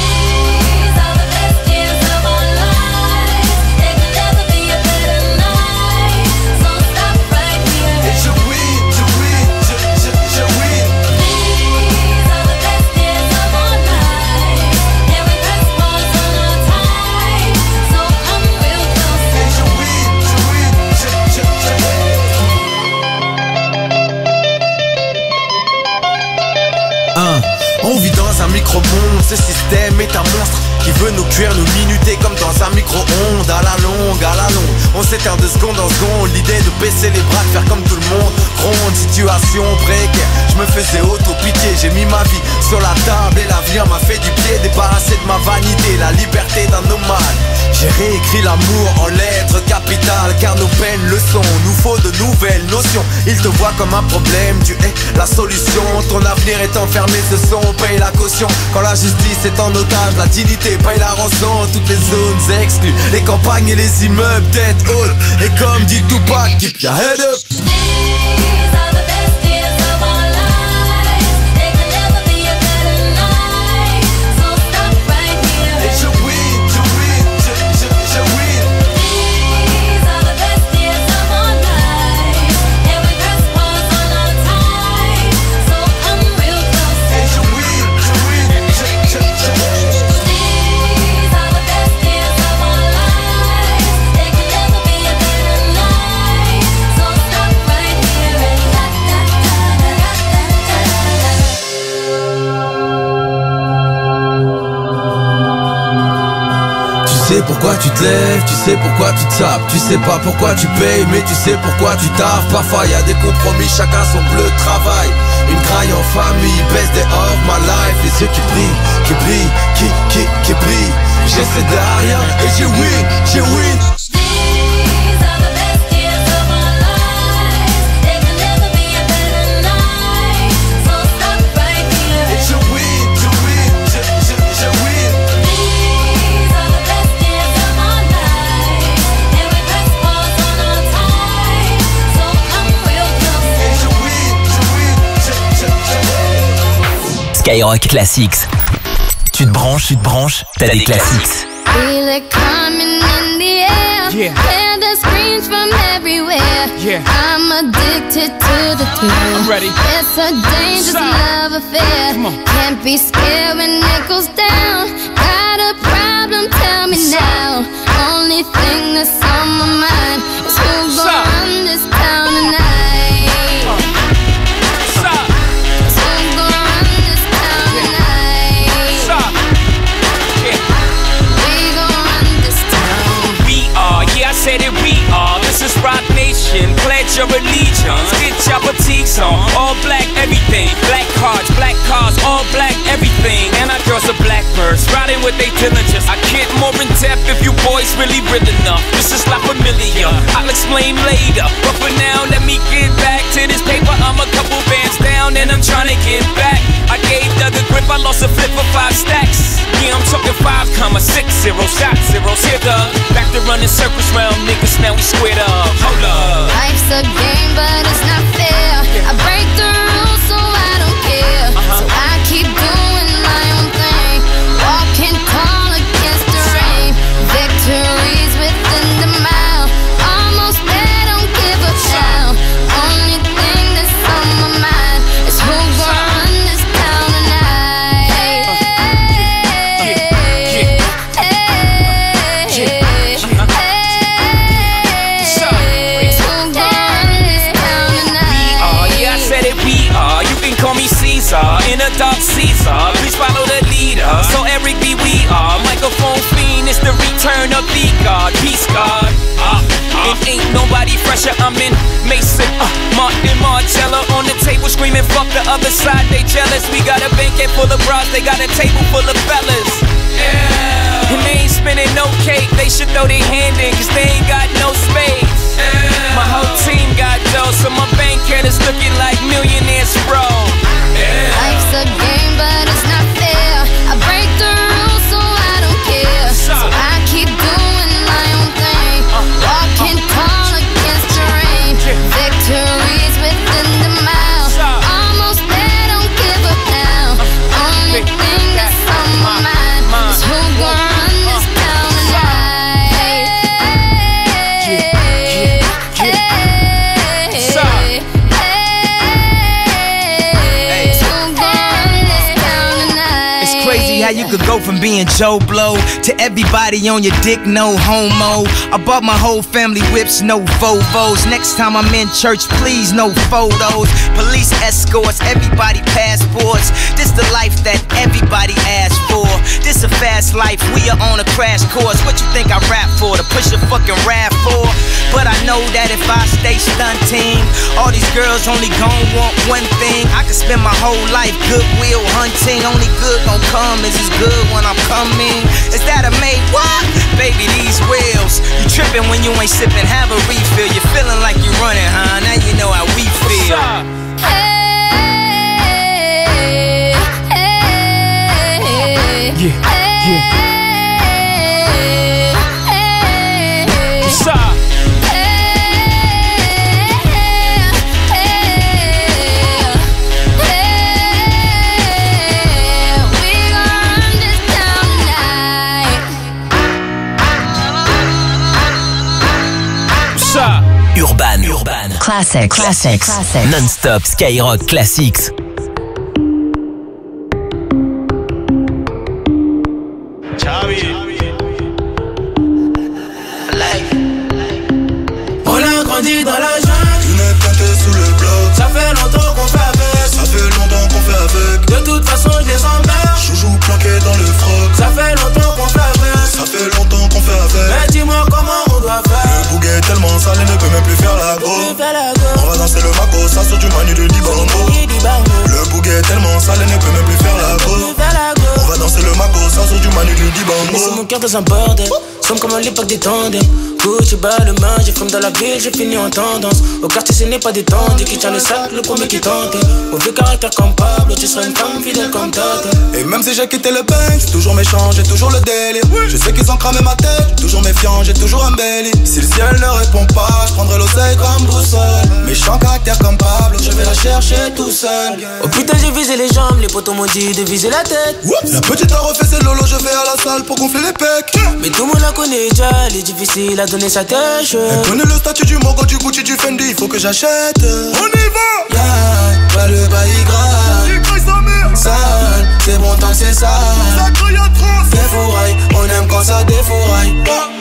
On vit dans un micro-monde, ce système est un monstre qui veut nous cuire, nous minuter comme dans un micro-ondes. À la longue, à la longue, on s'éteint de seconde en seconde. L'idée de baisser les bras, de faire comme tout le monde. Ronde, situation précaire, je me faisais auto-pitié. J'ai mis ma vie sur la table et l'avenir m'a fait du pied. Débarrassé de ma vanité, la liberté d'un nomade. J'ai réécrit l'amour en lettres capitales, car nos peines le sont, nous faut de nouvelles notions. Ils te voient comme un problème, tu es la solution. Ton avenir est enfermé, ce son, paye la caution. Quand la justice est en otage, la dignité paye la rançon. Toutes les zones exclues, les campagnes et les immeubles dead haut. Et comme dit Tupac, keep your head up. Tu sais pourquoi tu te lèves, tu sais pourquoi tu te sapes. Tu sais pas pourquoi tu payes, mais tu sais pourquoi tu taffes. Parfois y a des compromis, chacun son bleu de travail. Une graille en famille, best day of my life. Les yeux qui brillent, qui brillent, qui, qui, qui brillent. J'essaie de rien et j'ai win, j'ai win. Skyrock Classics. Tu te branches, tu te branches, t'as des classiques. Feel it coming in the air. Yeah. Hear the screams from everywhere. Yeah. I'm addicted to the thrill. I'm ready. It's a dangerous Stop. love affair. Come on. Can't be scared when it goes down. Got a problem? Tell me Stop. now. Only thing that's on my mind is who's gonna Stop. run this town tonight. Uh. Stop. Who's gonna run this town tonight? Stop. Yeah. We gon' run this town. We are, yeah, I said it, we are. This is Rock Nation, pledge your allegiance. Get your boutiques on, all black everything. Black cards, black cars, all black everything. And our girls are blackbirds, riding with they diligence. I get more in depth if you boys really real enough. This is not familiar, I'll explain later. But for now, let me get back to this paper. I'm a couple bands down and I'm trying to get back. I gave Doug a grip, I lost a flip for five stacks. Yeah, I'm talking five comma six zero shot zeros here, Doug. Back to running circles round niggas, now we squared up. Hold up. Life's a game, but it's not fair. I break the rules, so I don't care. So I keep doing my own thing. Walking tall against the rain. Victories within the mile. Almost there, don't give up now. Only thing that's on my mind is who's gonna run this town tonight. Call me Caesar, in a dark Caesar. Please follow the leader. So Eric B, we are microphone fiend. It's the return of the God, peace God. Uh, uh, it ain't nobody fresher. I'm in Mason, uh, Martin Margiela on the table screaming, fuck the other side. They jealous. We got a banquet full of bras. They got a table full of fellas. Yeah. And they ain't spinning no cake. They should throw their hand in, cause they ain't got no space. My whole team got dough, so my bank account is looking like millionaires, bro. Yeah. Life's a game, but it's not fair. I break the rules, so I don't care. So I keep doing my own thing. Walking tall against the rain. Victories within the mile. Almost there, don't give up now. Only thing that's on my mind is who's gonna run this town tonight. How you could go from being Joe Blow to everybody on your dick, no homo. I bought my whole family whips, no Volvos. Next time I'm in church, please, no photos. Police escorts, everybody passports. This the life that everybody asks for. This a fast life, we are on a crash course. What you think I rap for? To push a fucking rap for? But I know that if I stay stunting, all these girls only gon' want one thing. I could spend my whole life goodwill hunting. Only good gon' come is as good when I'm coming. Is that a made what? Baby, these wheels. You tripping when you ain't sipping, have a refill. You feeling like you running, huh? Now you know how we feel. Hey, hey, yeah, yeah. What's up? Urban, Urban. Classics, Classics. Classics. Non-stop Skyrock Classics. On a grandi dans la jungle. Tu n'es planté sous le bloc. Ça fait longtemps qu'on fait avec. Ça fait longtemps qu'on fait avec. De toute façon, je les emmerde. Joujou planqué dans le froc. Ça fait longtemps qu'on fait avec. Ça fait longtemps qu'on fait avec. Mais dis-moi comment on doit faire. Le bouquet est tellement sale, il ne peut même plus faire la go. On va danser le maco, ça sort du manu de Dibango. Le bouquet est tellement sale, il ne peut même plus faire la go. On va danser le maco, ça sort du manu de Dibango. Laisse mon cœur dans un bordel. Somme comme à l'époque des tandems. Gucci bas le main, j'ai fume dans la ville, j'ai fini en tendance. Au quartier ce n'est pas des tendres, qui tient le sac, le premier qui tente. Mauvais caractère comme Pablo, tu seras une femme fidèle comme Tate. Et même si j'ai quitté le bank, c'est toujours méchant, j'ai toujours le délire. Je sais qu'ils ont cramé ma tête, toujours méfiant, j'ai toujours toujours embellie. Si le ciel ne répond pas, je prendrai l'oseille comme boussole. Méchant caractère comme Pablo, je vais la chercher tout seul. Oh putain, j'ai visé les jambes, les potos m'ont dit de viser la tête. Oups. La petite a refait ses lolos, je vais à la salle pour gonfler les pecs. Mais tout le monde la connaît déjà, elle est difficile à donner sa tâche. Elle connaît le statut du Mogo, du Gucci, du Fendi, il faut que j'achète. On y va. Yeah, ouais, le bail grave. Sale, c'est bon tant que c'est sale. Défouraille, on aime quand ça défouraille.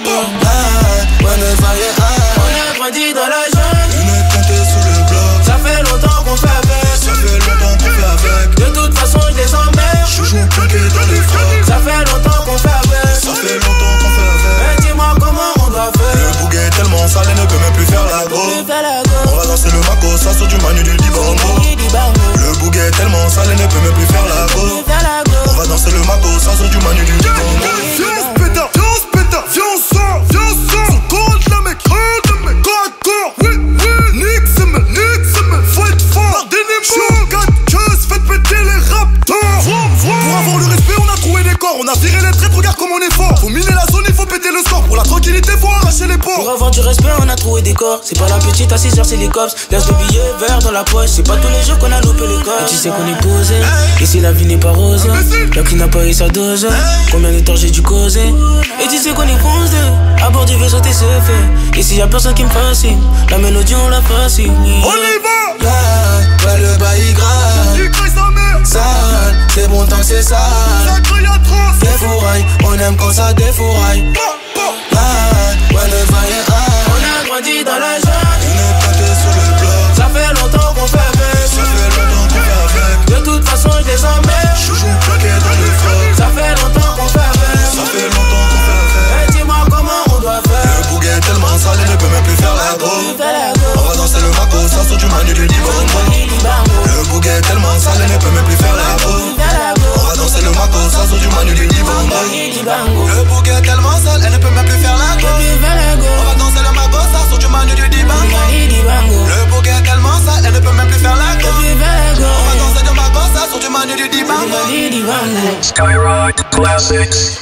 Ah, ouais, le bail est high. On a grandi dans la jungle. Une est pointée sous le bloc. Ça fait longtemps qu'on fait avec. Ça fait longtemps qu'on fait avec. De toute façon, je les emmerde. Chouchou plaqué dans les frocs. Ça fait longtemps qu'on fait avec. Ça fait longtemps qu'on fait avec. Mais dis-moi comment on doit faire. Le bouquet est tellement sale, elle ne peut même plus faire la go. On va danser le Mako, ça sort du Manu du Dibango. Le bouquet est tellement sale, elle ne peut même plus faire la go. On va danser le Mako, ça sort du Manu du Dibango. Viens on se péta, viens on se péta, viens on sort, viens on sort. Sur compte la mec, compte la mec, corps à corps. Oui, oui, nique ce mec, nique ce mec, faut être fort. Sur quatre queues, faites péter les raptors. Pour avoir le respect, on a trouvé des corps. On a viré les traîtres, regarde comme on est fort. Faut miner la zone, il faut péter le score. Pour la tranquillité, faut arracher les ports. Pour avoir du respect, on a trouvé des corps. C'est pas la petite à six heures, c'est les cops. Laisse le billet vert dans la poche. C'est pas tous les jours qu'on a loupé les cops. Et tu sais qu'on est posé. Ici la vie n'est pas rose. La qui n'a pas eu sa dose. Combien de temps j'ai dû causer. Et tu sais qu'on est foncé. À bord du vaisseau, t'es fait. Ici y'a personne qui me fascine. La mélodie, on la fascine. On y va. Yeah, ouais, le bail grave. Sale, c'est bon tant que c'est sale. Défouraille, on aime quand ça défouraille. Ouais, le bail est high. On a grandi dans la jungle. Une est pointée sur le bloc. Ça fait longtemps qu'on fait avec. Ça fait longtemps qu'on fait avec. De toute façon, je les emmerde. Chouchou plaqué dans les frocs. Ça fait longtemps qu'on fait avec. Ça fait longtemps qu'on fait avec. Mais dis-moi comment on doit faire. Le bouquet est tellement sale, il ne peut même plus faire la go. On va danser le Mako, ça sort du Manu du Dibango. Le bouquet est tellement sale, il ne peut même plus faire la go. On va danser le Mako, ça sort du Manu du Dibango. Le bouquet est tellement sale, elle ne peut même plus faire la go. On va danser le Mako, ça sort du Manu du Dibango. Le bouquet est tellement sale, elle ne peut même plus faire la go. On va danser le Mako, ça sort du Manu du Dibango. Skyrock Classics.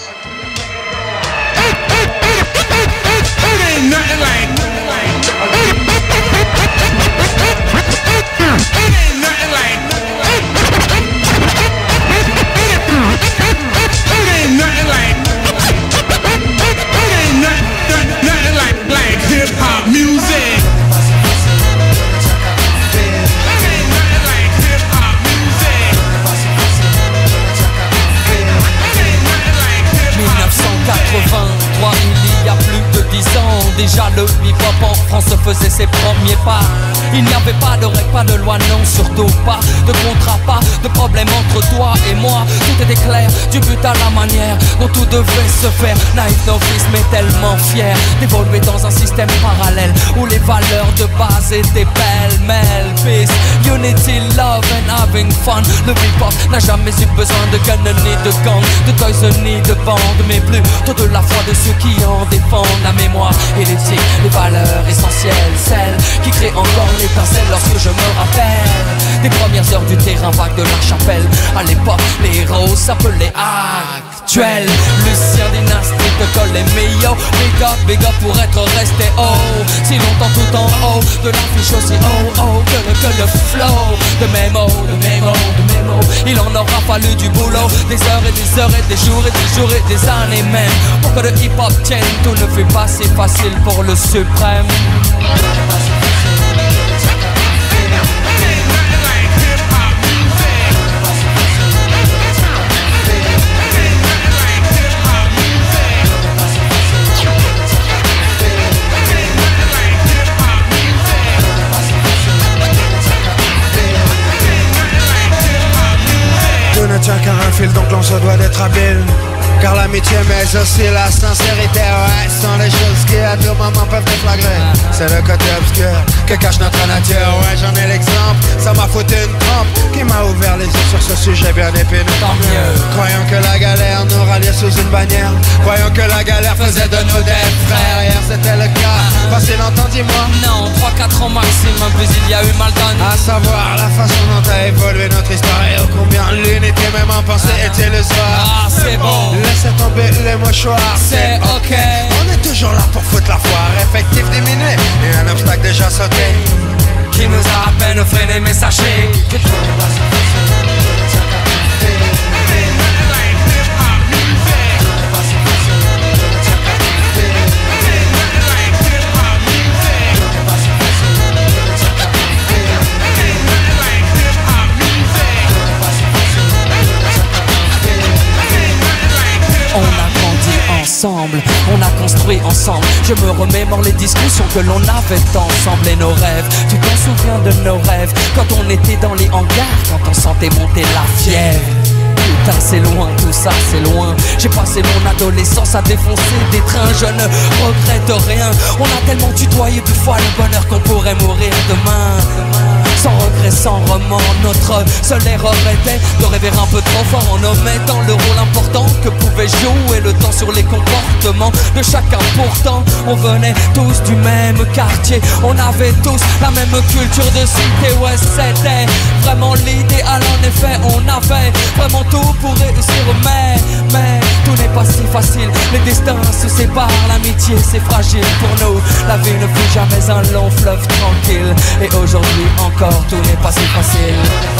Ain't nothing like It ain't nothing like It ain't nothing like It ain't nothing, nothing like like hip hop music. It ain't nothing like hip hop music. It ain't nothing like hip hop. mille neuf cent quatre-vingt-trois, il y a plus de dix ans, déjà le hip-hop en France faisait ses premiers pas. Il n'y avait pas de règles, pas de loi, non, surtout pas de contrat, pas de problème entre toi et moi. Tout était clair, du but à la manière dont tout devait se faire. Naïf novice, mais tellement fier d'évoluer dans un système parallèle où les valeurs de base étaient pêle-mêle. Peace, unity, love and having fun. Le hip-hop n'a jamais eu besoin de gun ni de gang, de toys ni de bande, mais plutôt de la foi de ceux qui en défendent la mémoire et l'éthique, les valeurs essentielles, celles qui créent encore l'étincelle lorsque je me rappelle des premières heures du terrain vague de la chapelle. À l'époque, les héros s'appelaient actuels. Lucien Dynastie te colle les meilleurs. Big up, big up pour être resté haut si longtemps tout en haut de l'affiche aussi oh oh que le, que le flow de mes mots, de mes mots, de mes mots. Il en aura fallu du boulot, des heures et des heures et des jours et des jours et des années même pour que le hip-hop tienne. Tout ne fut pas si facile pour le suprême. Tout ne tient qu'à un fil, donc l'on se doit d'être habile. Car l'amitié mais aussi la sincérité, ouais, sont les choses qui à tout moment peuvent déflagrer. C'est le côté obscur que cache notre nature, ouais, j'en ai l'exemple. Ça m'a foutu une trempe qui m'a ouvert les yeux sur ce sujet bien épineux. Tant mieux. Croyons que la galère nous ralliait sous une bannière. Croyons que la galère faisait de nous des frères. Hier c'était le cas, passé longtemps dis-moi. Non, trois quatre ans maximum, puis il y a eu Malton. À savoir la façon dont a évolué notre histoire et ô combien l'unité même en pensée était le soir. Ah c'est bon. Laissez tomber les mouchoirs, c'est ok. On est toujours là pour foutre déjà sauté, qui nous a à peine freiné, mais sachez que on a grandi ensemble, on a construit ensemble. Je me remémore les discussions que l'on avait ensemble et nos rêves. Tu t'en souviens de nos rêves quand on était dans les hangars, quand on sentait monter la fièvre. Putain, c'est loin, tout ça c'est loin. J'ai passé mon adolescence à défoncer des trains. Je ne regrette rien. On a tellement tutoyé deux fois le bonheur qu'on pourrait mourir demain. Sans regret, sans remords, notre seule erreur était de rêver un peu trop fort en omettant le rôle important que pouvait jouer le temps sur les comportements de chacun. Pourtant, on venait tous du même quartier, on avait tous la même culture de cité. Ouais, c'était vraiment l'idéal. En effet, on avait vraiment tout pour réussir, mais, mais tout n'est pas si facile. Les destins se séparent, l'amitié c'est fragile pour nous. La vie ne fut jamais un long fleuve tranquille, et aujourd'hui encore tout n'est pas si facile.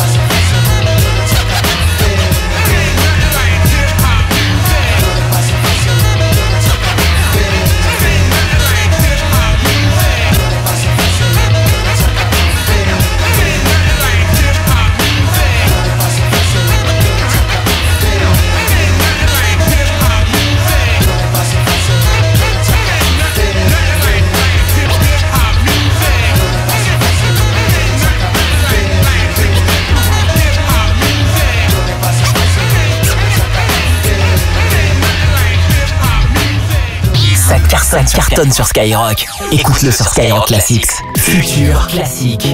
Ça cartonne sur Skyrock. Écoute-le sur Skyrock Classics. Futur Classique.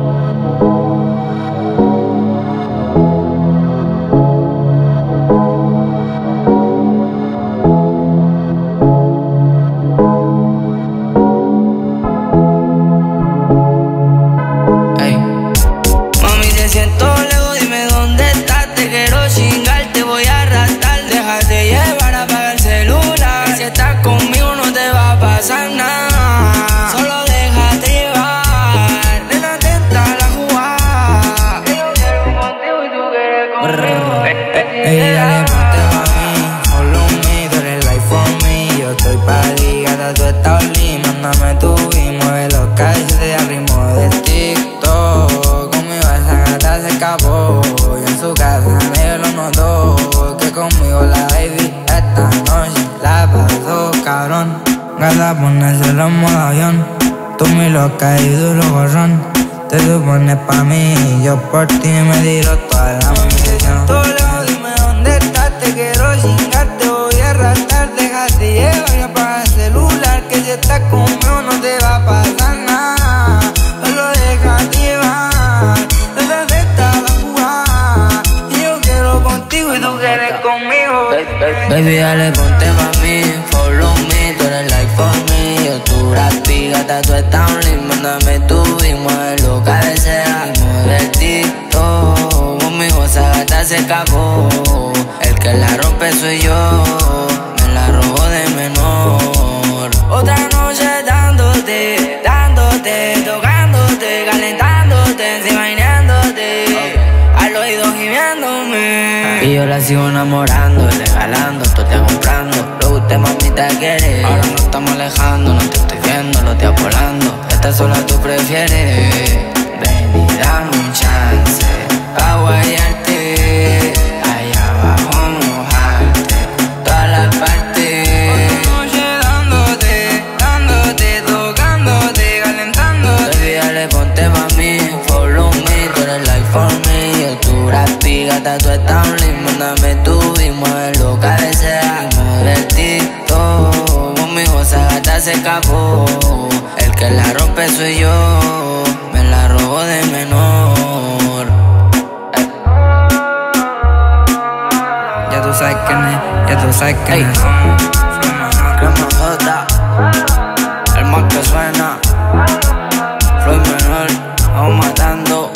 Ponérselo en modo avión. Tú mi loca y duro gorrón. Te supones pa' mí y yo por ti me tiro toda la munición. Todo lejos, dime dónde estás. Te quiero chingar, te voy a arrastrar. Déjate llevar y apaga el celular, que si estás conmigo no te va a pasar nada. Solo déjate llevar, desde esta la jugada. Y yo quiero contigo y tú quieres conmigo. Baby, dale, ponte pa' mí, follow me, tú eres like for me. Yo tu rapi, gata, tú estás un link. Mándame tu y muévelo, cabecea y mueve el TikTok. Conmigo esa gata se escapó. El que la rompe soy yo, me la robo de menor. Otra noche dándote, dándote, tocándote, calentándote, encima bañándote, al oído gimiéndome. Y yo la sigo enamorando, regalando, tú te comprando. Lo que usted mami te quiere. Ahora no estamos alejando, no te estoy viendo, lo estoy volando. Esta sola tú prefieres. Ven y dame un chance pa' guayarte, allá abajo mojarte, todas las partes. Otra noche dándote, dándote, tocándote, calentándote. Baby, dale, ponte pa' mí, follow me, tú eres like for me. Yo tu rapi, gata, tú estás un link. Mándame tu y muévelo, cabecea y mueve el TikTok. Conmigo esa gata se escapó. El que la rompe soy yo, me la robo de menor. Eh. Ya tú sabes quién es, ya tú sabes quién es. Crema J, el más que suena. Floyd menor, vamos matando.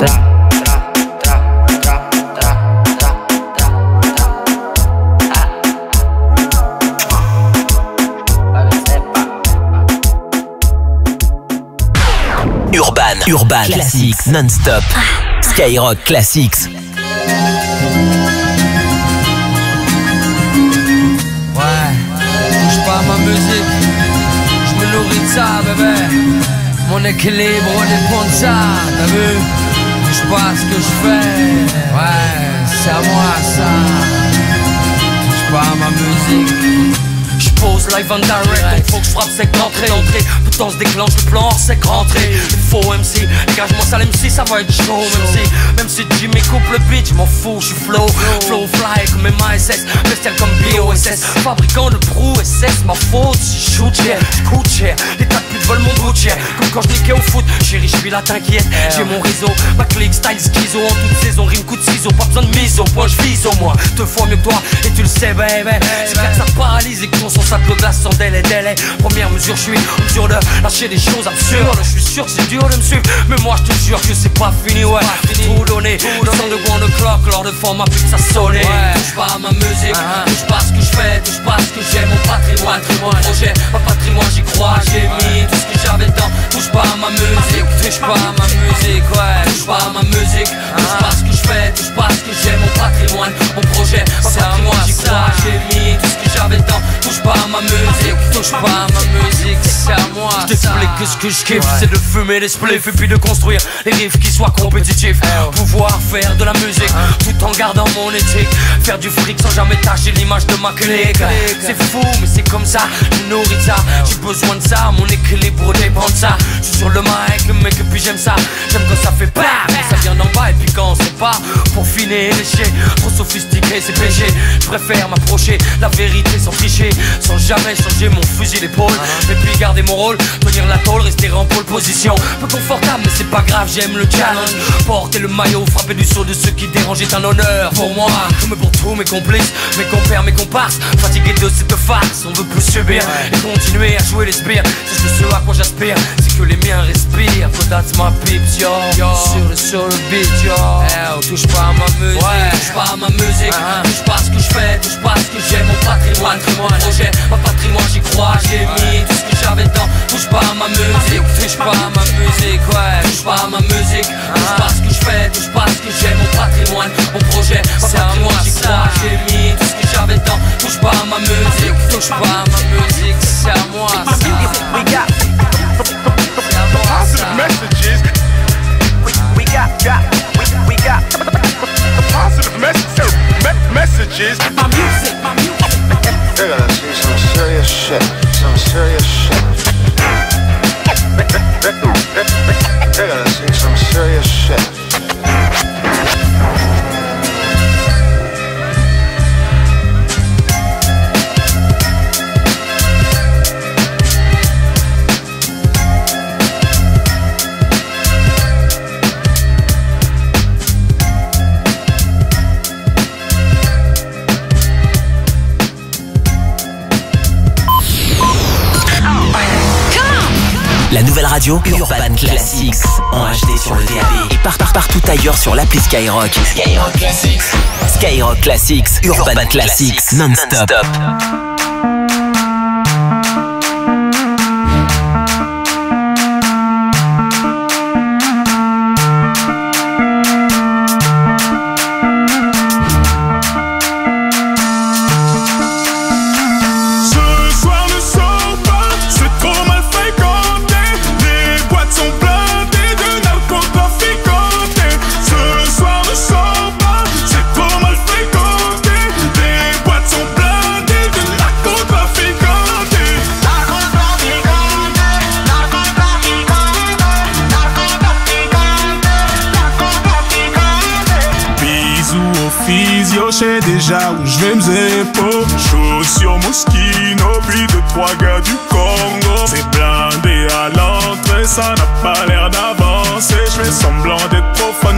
Tra, tra, tra, tra, tra, tra, tra, tra. Ah. Pa' que sepa. Urban, Urban Classics non-stop. Skyrock Classics. Ouais, touche pas à ma musique, je me nourris de ça, bébé. Mon équilibre dépend de ça, t'as vu? Touche pas à ce que je fais, ouais, c'est à moi ça. Touche pas à ma musique. J'pose live en direct, donc faut que j'frappe sec d'entrée. Tout temps se déclenche, le plan hors sec rentré. Le faux M C, dégage-moi ça l'M C, ça va être chaud. Même si, même si Jimmy coupe le beat, j'm'en fous, j'suis flow. Flow fly comme M A S S, bestial comme B O S S. Fabricant de brou S S, ma faute, si shoot cher, j'coûte cher. Les tas de putes volent mon bout de cher. Comme quand j'niquais au foot, chérie j'suis là, t'inquiète. J'ai mon réseau, ma clique, style schizo. En toute saison, rime coup de ciseaux, pas besoin de mise au point, j'vise au moins deux fois mieux que toi, et tu le sais, baby. C'est clair que ça paralyse et que ton son ça te le glace sans délai, délai. Première mesure, je suis en mesure de lâcher des choses absurdes. Je suis sûr que c'est dur de me suivre, mais moi je te jure que c'est pas fini, ouais. J'ai tout donné, le son de one o'clock, lors de format puis que ça sonnait. Touche pas à ma musique, touche pas à ce que je fais, touche pas à ce que j'aime, mon patrimoine, mon projet, ma patrimoine, j'y crois, j'ai mis tout ce que j'avais dedans. Touche pas à ma musique, touche pas à ma musique, ouais. Touche pas à ma musique, touche pas à ce que je fais, touche pas à ce que j'aime, mon patrimoine, mon projet, ma patrimoine, j'y crois, j'ai mis tout ce que j'avais dedans. Touche pas à ma musique, touche pas à ma musique, c'est à moi. Je t'explique que ce que je kiffe, c'est de fumer des spliffs et puis de construire les riffs qui soient compétitifs. Pouvoir faire de la musique tout en gardant mon éthique. Faire du fric sans jamais tâcher l'image de ma clique. C'est fou, mais c'est comme ça, je nourris de ça. J'ai besoin de ça, mon équilibre dépend de ça. Je suis sur le mic, mec, et puis j'aime ça. J'aime quand ça fait bam, quand ça vient d'en bas et puis quand c'est pas pour finir lécher. Trop sophistiqué, c'est péché. Je préfère m'approcher la vérité sans tricher, sans jamais changer mon fusil d'épaule. Et puis garder mon rôle, tenir la tôle, rester en pole position. Peu confortable mais c'est pas grave, j'aime le challenge. Porter le maillot, frapper du saut de ceux qui dérangent est un honneur pour moi, comme pour tous mes complices, mes compères, mes comparses. Fatigué de cette farce, on veut plus subir et continuer à jouer les spires. C'est ce à quoi j'aspire, c'est que les miens respirent. So that's my peeps, yo, yo. Sur le, sur le beat, yo. Eh, oh, touche pas à ma musique, ouais. Touche pas à ma musique, uh-huh. Touche pas à ce que je fais, touche pas à ce que j'aime, mon patrimoine, mon projet, ma patrimoine, j'y crois, j'ai mis tout ce que j'avais dedans. Touche pas à ma musique, touche pas à ma musique, ouais. Touche pas à ma musique, touche pas à ce que je fais, touche pas à ce que j'aime, mon patrimoine, mon projet, ma patrimoine, j'y crois, j'ai mis tout ce que j'avais dedans. Touche pas à ma musique, touche pas à ma musique, c'est à moi ça. We got positive messages. We, we got, got, we, we got positive messages. Me- messages. My music, my music. You're gonna see some serious shit. Some serious shit. You're gonna see some serious shit. La nouvelle radio Urban Classics en H D sur le D A B et part, part, partout ailleurs sur l'appli Skyrock. Skyrock Classics. Skyrock Classics, Urban, Urban Classics, Classics non-stop. Non-stop. Je sais déjà où je vais me zépo. Chaussures Moschino, puis deux trois gars du Congo. C'est blindé à l'entrée, ça n'a pas l'air d'avancer. Je fais semblant d'être profane.